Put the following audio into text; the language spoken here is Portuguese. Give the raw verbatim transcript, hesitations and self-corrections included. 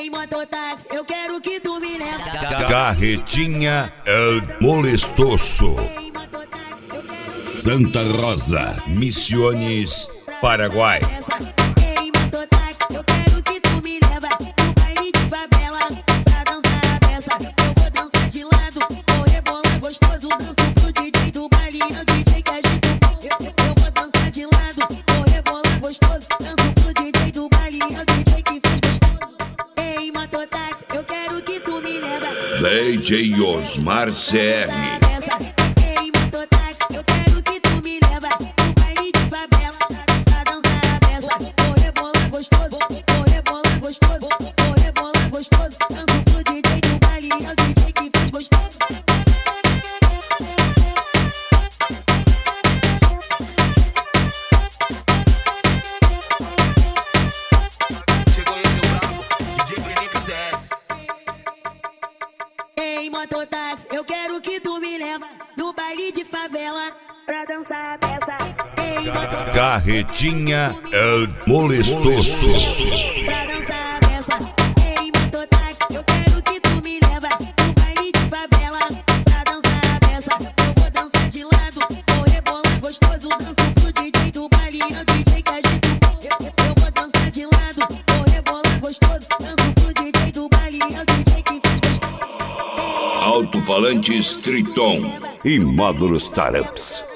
Ei, mototáxi, eu quero que tu me leva. Carretinha El Molestoso, Santa Rosa, Misiones, Paraguai. Ei, mototáxi, eu quero que tu me leva no baile de favela pra dançar a beça. Eu vou dançar de lado, vou rebolar gostoso, danço pro D J do baile, é o D J que agita o pau. Eu, eu, eu vou dançar de lado, vou rebolar gostoso, danço pro D J do baile, é o D J que faz gostoso. Ei, mototáxi, eu quero que tu me leva. D J Osmar C R. Ei, mototáxi, eu quero que tu me leva no baile de favela pra dançar a beça. Vou rebolar gostoso, vou rebolar gostoso, vou rebolar gostoso, danço pro D J do baile, é o D J que faz gostoso. Chegou ele, o brabo, D J Brenicas S. Ei, mototáxi, eu quero que tu me leva no baile de favela pra dançar a beça. Ei, mototáxi, Carretinha El Molestoso, pra dançar a beça. Ei, mototáxi, eu quero que tu me leva no baile de favela pra dançar a beça. Eu vou dançar de lado, vou rebolar gostoso, danço pro D J do baile, é o D J que agita o pau. Eu, eu, eu vou dançar de lado, vou rebolar gostoso, danço pro D J do baile, é o D J que faz gostoso. Alto-falantes Triton e módulos Taramps.